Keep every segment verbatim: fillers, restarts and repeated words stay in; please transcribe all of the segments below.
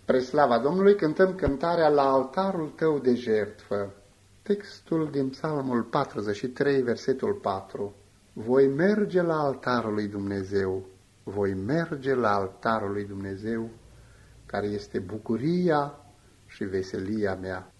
Spre slava Domnului cântăm cântarea La altarul tău de jertfă. Textul din Psalmul patruzeci și trei, versetul patru. Voi merge la altarul lui Dumnezeu, voi merge la altarul lui Dumnezeu, care este bucuria și veselia mea.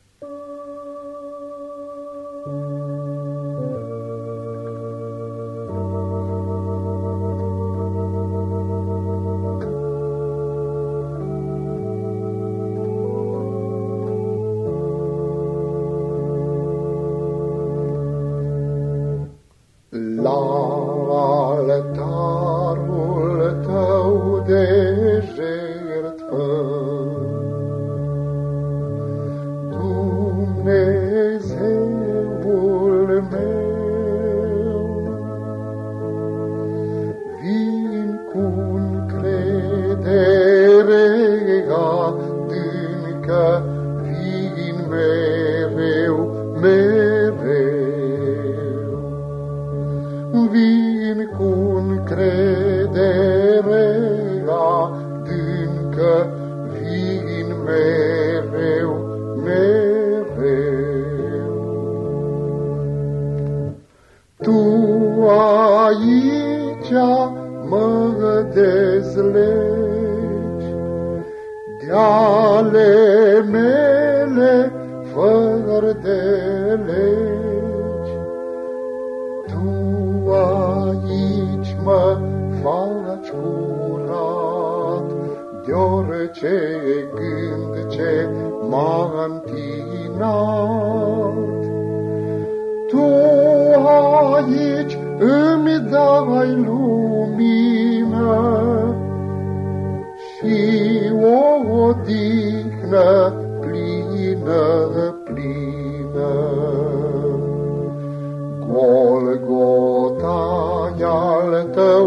La altarul tău de jertfă, Dumnezeul meu, vin cu încredere adâncă, vin mereu, mereu. Vin cu încredere adâncă, vin mereu, mereu. Tu aici mă dezlegi de-ale mele fără de legi. Tu aici mă faci curat de orice gând ce m-a întinat. Tu aici îmi dai lumină și o odihnă plină, plină. Golgota-i al tău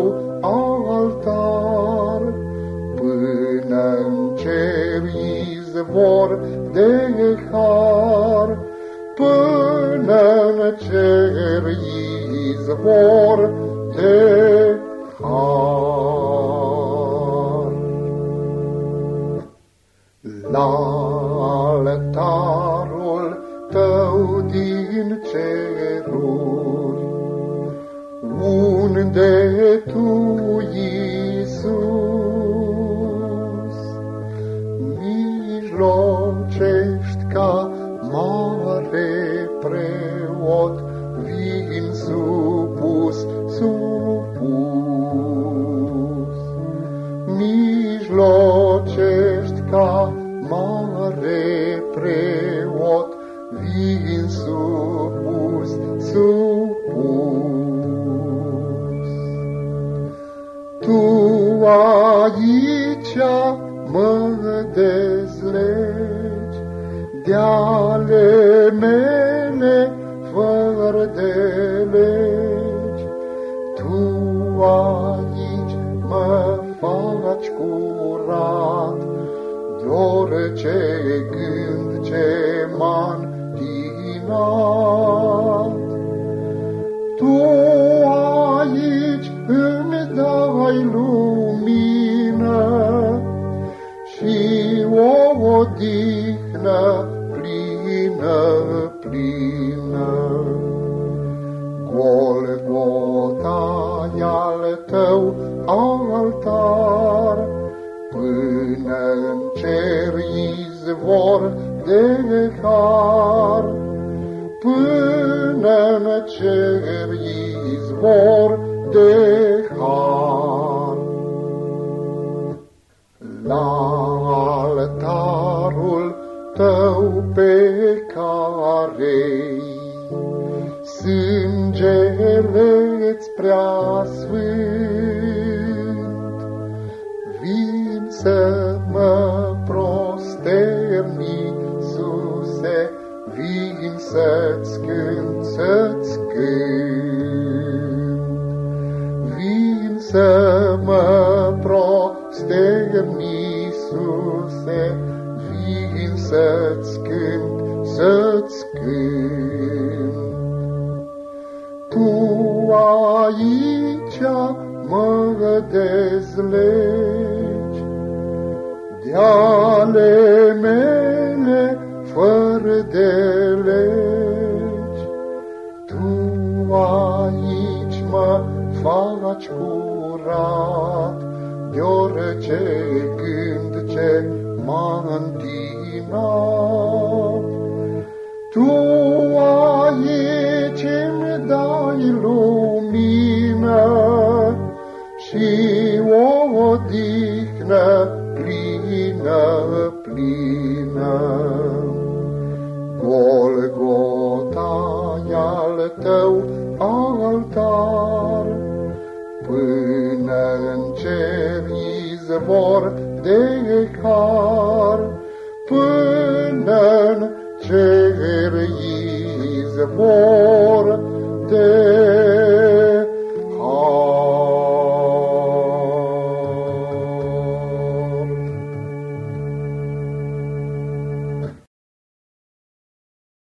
altar, până-n cer izvor de har, până-n cer izvor de har. La altarul tău din ceruri, unde tu, Iisus, mijlocești ca mare preot, vin supus, supus. Mijlocești ca mare preot, vin supus, supus. Tu aici mă dezlegi de-ale mele fără de legi. Tu aici mă faci curat de orice gând ce m-a întinat. Tu aici îmi dai lumină și o odihnă plină, plină. Golgota-i al tău altar, până-n cer izvor de har, până-n cer izvor de har. La altarul tău pe care-i sângele-ți prea sfânt, vin să mă prostern, Iisuse, vin să-ți cânt, să-ți cânt. Vin să mă prostern, Iisuse, vin să-ți cânt, să-ți cânt. Tu aici mă dezlegi ale mele fără de legi. Tu aici mă faci curat, de orice gând ce m-a întinat. Tu aici îmi dai lumină și o odihnă plină, plină. Golgota-i al tău altar, până în cer izvor de har, până în cer izvor de